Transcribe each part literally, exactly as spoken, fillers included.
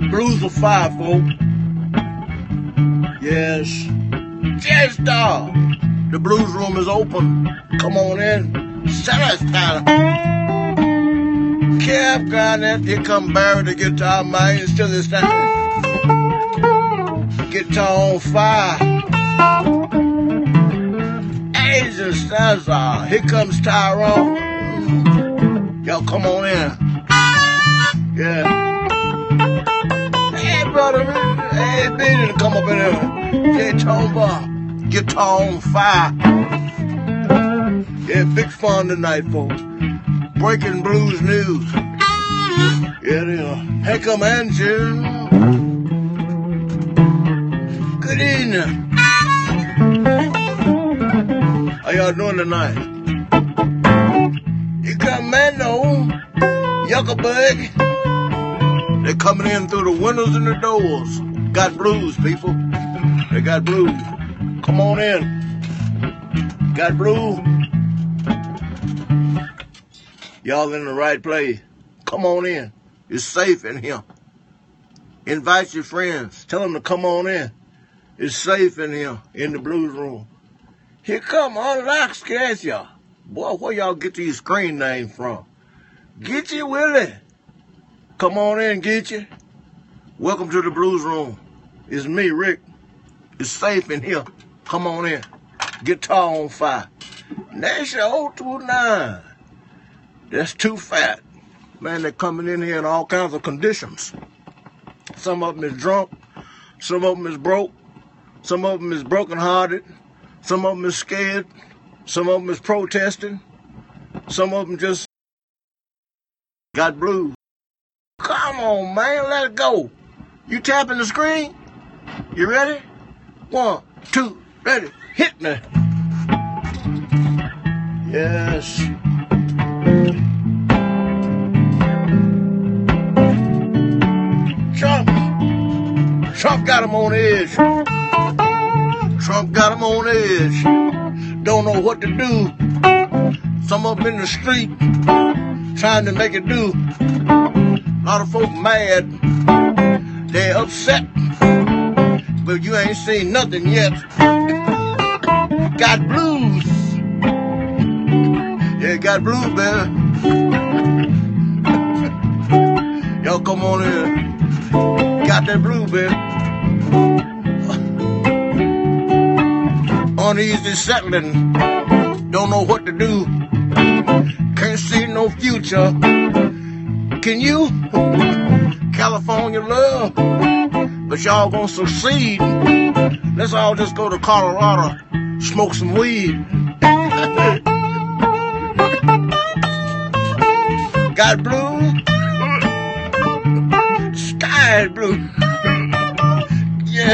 Blues of Fire, folks. Yes. Jazz Star. The blues room is open. Come on in. Salad Tyler. Campground there. Here come Barry, the guitar man. Still this time. Guitar on fire. Asian Stanza. Here comes Tyrone. Y'all come on in. Yeah. Hey, brother. Hey, Benny, come up in here. J. Tomba. Guitar on fire. Yeah, big fun tonight, folks. Breaking blues news. Yeah, they are. Here come Andrew. Good evening. How y'all doing tonight? Here come Mando. Yuckabug. They're coming in through the windows and the doors. Got blues, people. They got blues. Come on in. Got blues? Y'all in the right place. Come on in. It's safe in here. Invite your friends. Tell them to come on in. It's safe in here, in the blues room. Here come Unlock Scatia. Boy, where y'all get these screen names from? Get you, Willie. Come on in, get you. Welcome to the blues room. It's me, Rick. It's safe in here. Come on in. Guitar on fire. Nation oh two nine. That's too fat. Man, they're coming in here in all kinds of conditions. Some of them is drunk. Some of them is broke. Some of them is brokenhearted. Some of them is scared. Some of them is protesting. Some of them just got blues. Come on, man, let it go. You tapping the screen? You ready? One, two, ready. Hit me. Yes. Trump. Trump got him on the edge. Trump got him on the edge. Don't know what to do. Some of them in the street trying to make it do. A lot of folk mad. They upset. But you ain't seen nothing yet. Got blues. Yeah, got blues, baby. Y'all come on in. Got that blues, baby. Uneasy settling. Don't know what to do. Can't see no future. Can you? California love. But y'all gonna succeed. Let's all just go to Colorado. Smoke some weed. Got blue. Sky is blue. Yeah.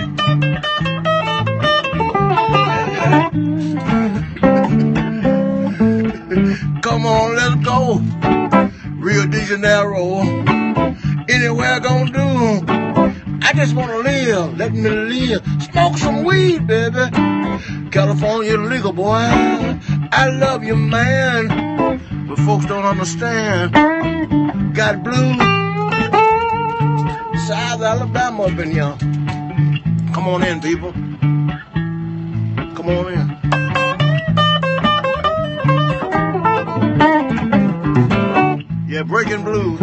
Come on, let's go. Rio de Janeiro. Anywhere gonna do. I just wanna live. Let me live. Smoke some weed, baby. California legal, boy. I love you, man. But folks don't understand. Got blue. South Alabama up in here. Come on in, people. Come on in. Yeah, breaking blues.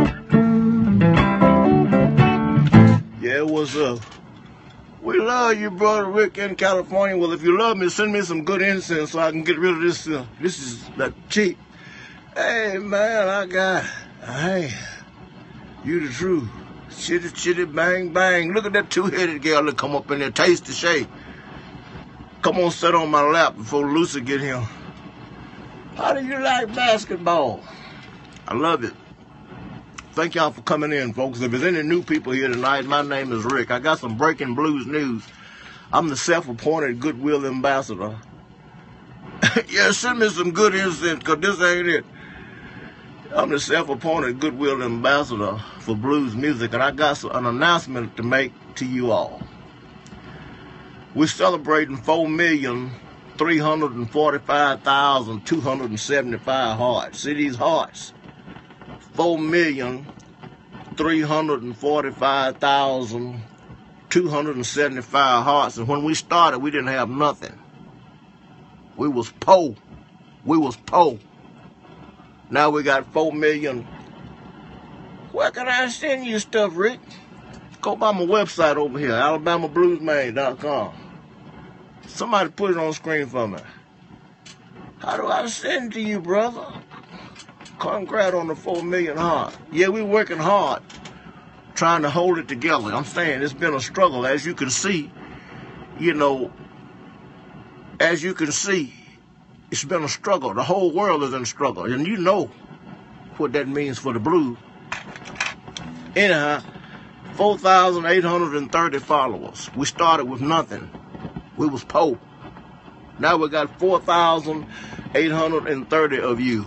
Yeah, what's up? We love you, brother Rick in California. Well, if you love me, send me some good incense so I can get rid of this. Uh, this is that cheap. Hey, man, I got. Hey, you the truth. Chitty, chitty, bang, bang. Look at that two-headed girl that come up in there. Taste the shade. Come on, sit on my lap before Lucy get here. How do you like basketball? I love it. Thank y'all for coming in, folks. If there's any new people here tonight, my name is Rick. I got some breaking blues news. I'm the self-appointed Goodwill Ambassador. Yeah, send me some good incense, because this ain't it. I'm the self-appointed Goodwill Ambassador for blues music, and I got an announcement to make to you all. We're celebrating four million three hundred forty-five thousand two hundred seventy-five hearts. See these hearts? four million three hundred forty-five thousand two hundred seventy-five hearts. And when we started, we didn't have nothing. We was poor. We was poor. Now we got four million. Where can I send you stuff, Rick? Go by my website over here, alabama blues man dot com. Somebody put it on the screen for me. How do I send to you, brother? Congrats on the four million heart. Yeah, we working hard, trying to hold it together. I'm saying it's been a struggle, as you can see. You know, as you can see, it's been a struggle. The whole world is in struggle, and you know what that means for the blues. Anyhow, four thousand eight hundred thirty followers. We started with nothing. We was poor. Now we got four thousand eight hundred thirty of you.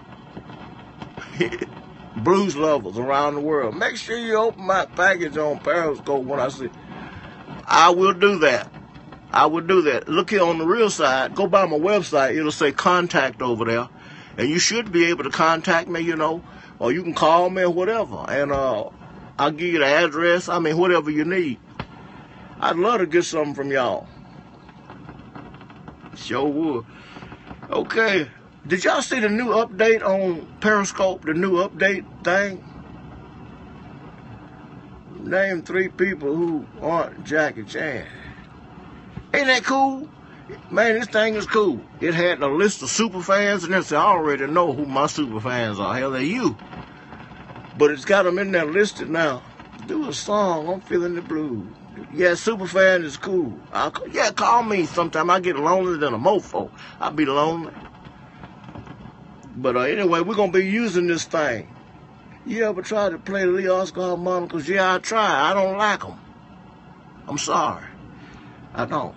Blues lovers around the world. Make sure you open my package on Periscope when I see. I will do that. I will do that. Look here on the real side. Go by my website. It'll say contact over there. And you should be able to contact me, you know. Or you can call me or whatever. And uh, I'll give you the address. I mean, whatever you need. I'd love to get something from y'all. Sure would. Okay. Did y'all see the new update on Periscope? The new update thing? Name three people who aren't Jackie Chan. Ain't that cool? Man, this thing is cool. It had a list of super fans, and it said, I already know who my super fans are. Hell, they're you. But it's got them in there listed now. Do a song, I'm feeling the blues. Yeah, super fan is cool. I'll, yeah, call me sometime. I get lonely than a mofo. I'll be lonely. But uh, anyway, we're going to be using this thing. You ever tried to play the Lee Oscar harmonicas? Yeah, I try. I don't like them. I'm sorry. I don't.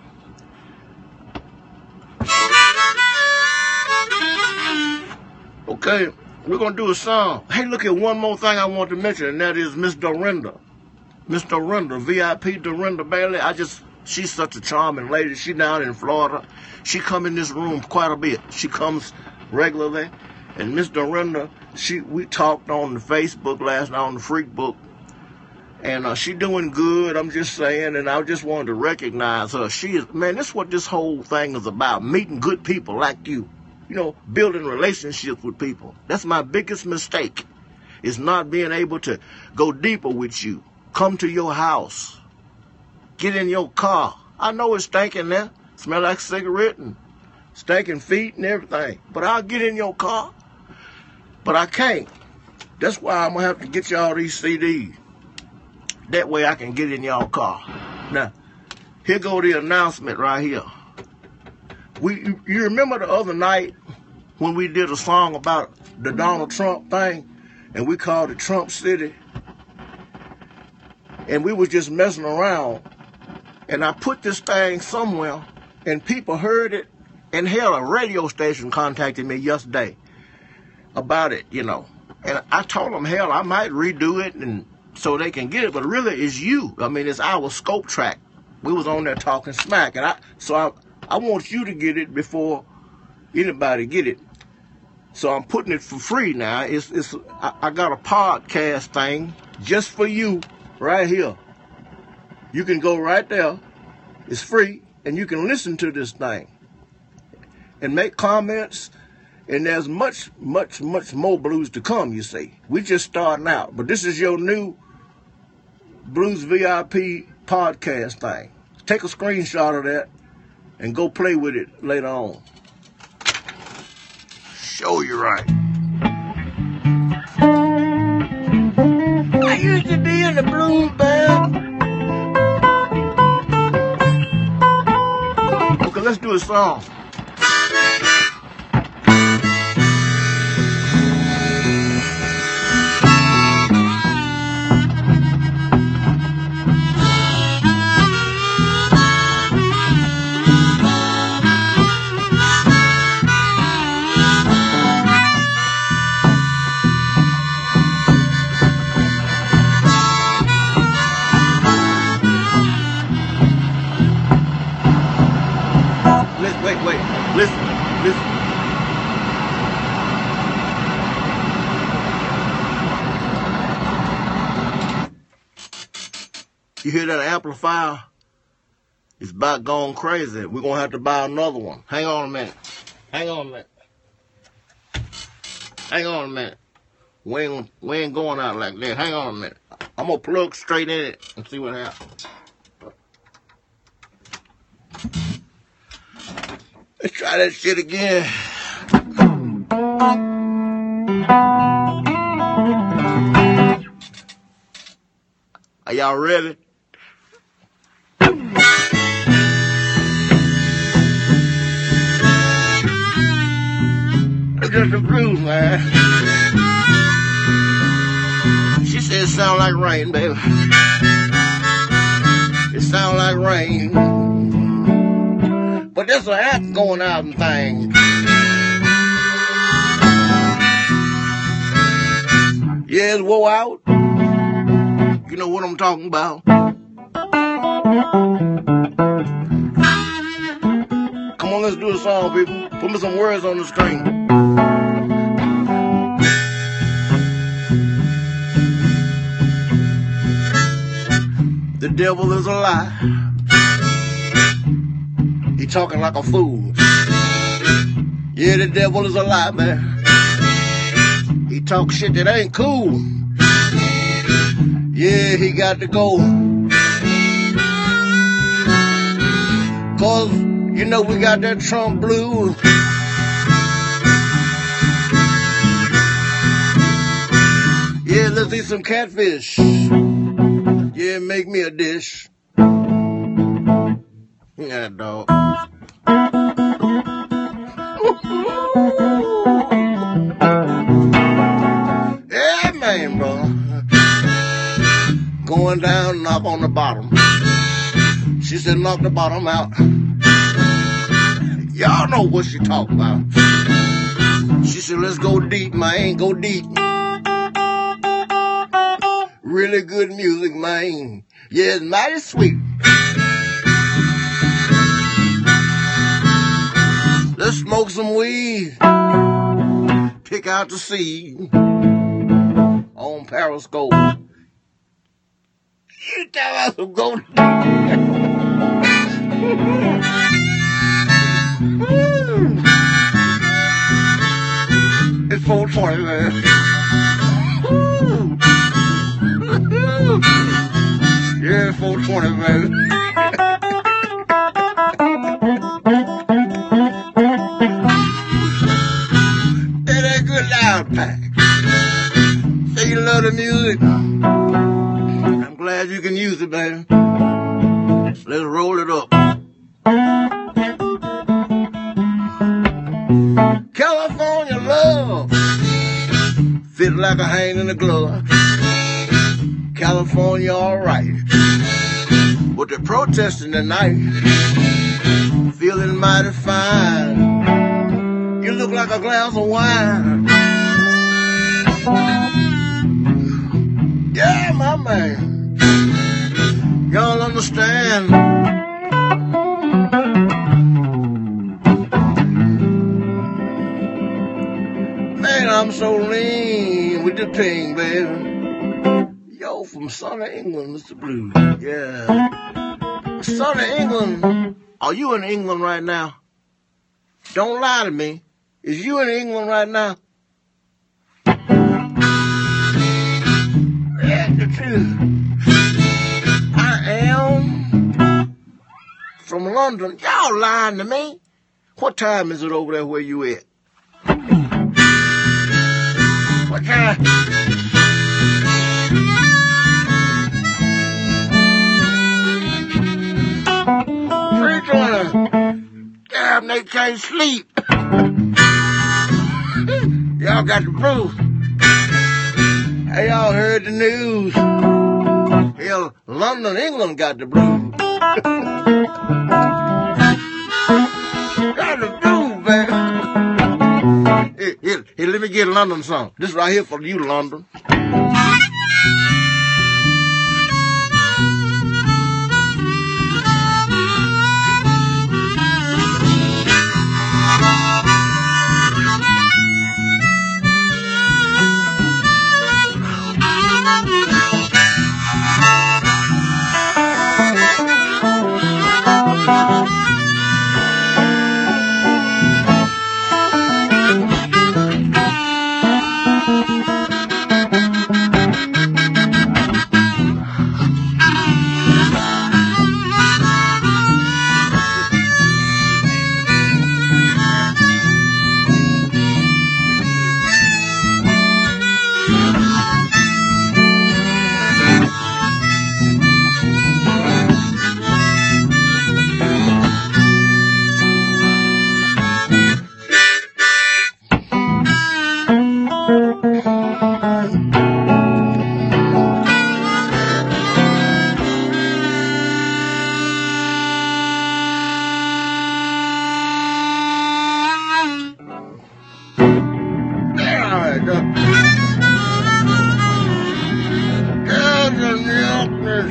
Okay, we're going to do a song. Hey, look at one more thing I want to mention, and that is Miss Dorinda. Miss Dorinda, V I P Dorinda Bailey. I just, she's such a charming lady. She down in Florida. She come in this room quite a bit. She comes regularly. And Miss Dorinda, she, we talked on the Facebook last night on the Freak Book. And uh, she doing good, I'm just saying, and I just wanted to recognize her. She is, man, that's what this whole thing is about, meeting good people like you. You know, building relationships with people. That's my biggest mistake, is not being able to go deeper with you. Come to your house. Get in your car. I know it's stinking there. Smell like cigarette and stinking feet and everything. But I'll get in your car. But I can't. That's why I'm going to have to get y'all these C Ds. That way I can get in y'all car. Now, here go the announcement right here. We, you, you remember the other night when we did a song about the Donald Trump thing? And we called it Trump City? And we was just messing around. And I put this thing somewhere, and people heard it. And hell, a radio station contacted me yesterday about it, you know. And I told them, hell, I might redo it and so they can get it. But really, it's you. I mean, it's our scope track. We was on there talking smack. And I, so I, I want you to get it before anybody get it. So I'm putting it for free now. It's, it's, I, I got a podcast thing just for you right here. You can go right there. It's free. And you can listen to this thing and make comments. And there's much, much, much more blues to come, you see. We just starting out. But this is your new Blues V I P podcast thing. Take a screenshot of that and go play with it later on. Show you right. I used to be in the blues band. Okay, let's do a song. Wait, wait, listen, listen. You hear that amplifier? It's about gone crazy. We're going to have to buy another one. Hang on a minute. Hang on a minute. Hang on a minute. We ain't, we ain't going out like that. Hang on a minute. I'm going to plug straight in it and see what happens. Let's try that shit again. Are y'all ready? It's just a blues, man. She said it sound like rain, baby. It sound like rain. But there's an app going out and things. Yeah, it's wore out. You know what I'm talking about. Come on, let's do a song, people. Put me some words on the string. The devil is a lie. He talking like a fool. Yeah, the devil is a lie, man. He talk shit that ain't cool. Yeah, he got to go. Cause, you know, we got that Trump blues. Yeah, let's eat some catfish. Yeah, make me a dish. Yeah, dog. Yeah, man, bro. Going down, knock on the bottom. She said, knock the bottom out. Y'all know what she talking about. She said, let's go deep, man, go deep. Really good music, man. Yeah, it's mighty sweet. Let's smoke some weed. Pick out the seed. On Periscope. You tell us to go. It's four twenty, man. Yeah, four twenty, man. Hey, that good loud pack. Say you love the music. I'm glad you can use it, baby. Let's roll it up. California love. Fit like a hand in a glove. California, alright. But they're protesting tonight. Feeling mighty fine. You look like a glass of wine. Yeah, my man. Y'all understand? Man, I'm so lean with the ping, baby. Yo, from Son of England, Mister Blues. Yeah. Son of England. Are you in England right now? Don't lie to me. Is you in England right now? That's the truth. I am from London. Y'all lying to me. What time is it over there where you at? What time? three twenty. Damn, they can't sleep. Y'all got the proof. Hey, y'all heard the news. Hell, London, England got the blues. Got the blues, baby. Here, here, here, let me get a London song. This right here for you, London.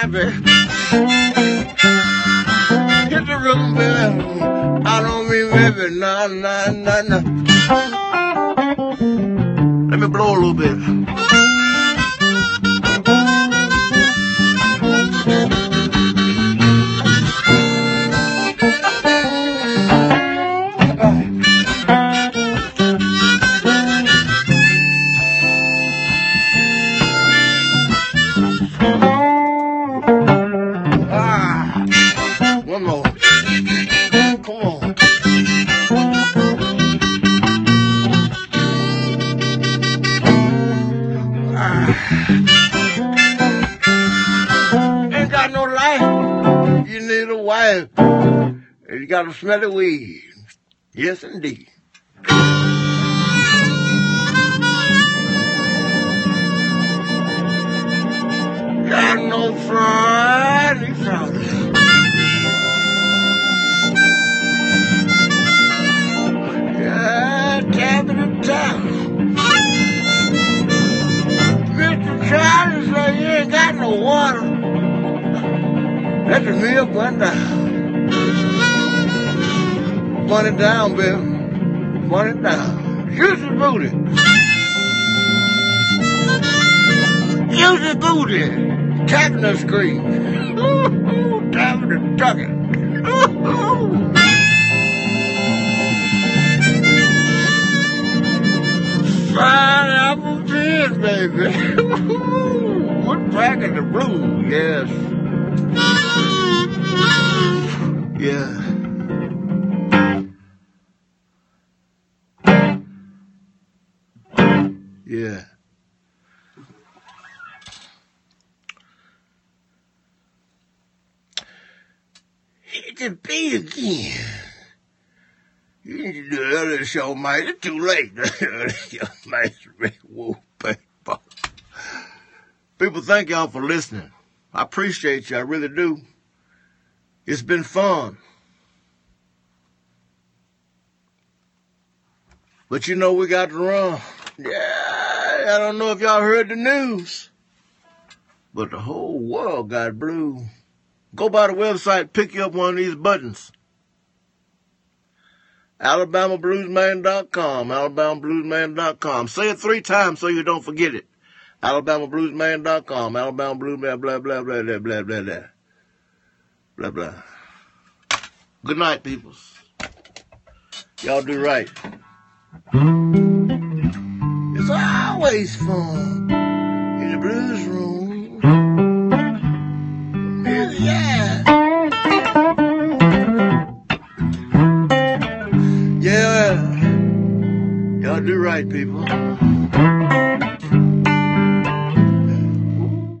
right, baby. Hit the rhythm, baby. I don't mean maybe, nah, nah, nah, nah. Let me blow a little bit. One more. Come on. Ah. Ain't got no life. You need a wife. And you got to smell the weed. Yes, indeed. Got no friend. He found it. Mister Charlie said you ain't got no water. Let the milk run down. Run it down, baby. Run it down. Use the booty. Use the booty. Tapping the screen. Tapping the tucking. Fine apple pears, baby. We're packing the blue, yes. Yeah. Yeah. Hit the beat again. You need to do the other show, mate. It's too late. People, thank y'all for listening. I appreciate you. I really do. It's been fun. But you know we got to run. Yeah, I don't know if y'all heard the news, but the whole world got blue. Go by the website, pick you up one of these buttons. Alabama Blues Man dot com, Alabama Blues Man dot com. Say it three times so you don't forget it. Alabama Blues Man dot com, Alabama Blues Man, blah, blah, blah, blah, blah, blah, blah. Blah, blah. Good night, peoples. Y'all do right. It's always fun in the blues room. Yeah. Yeah. Y'all do right, people.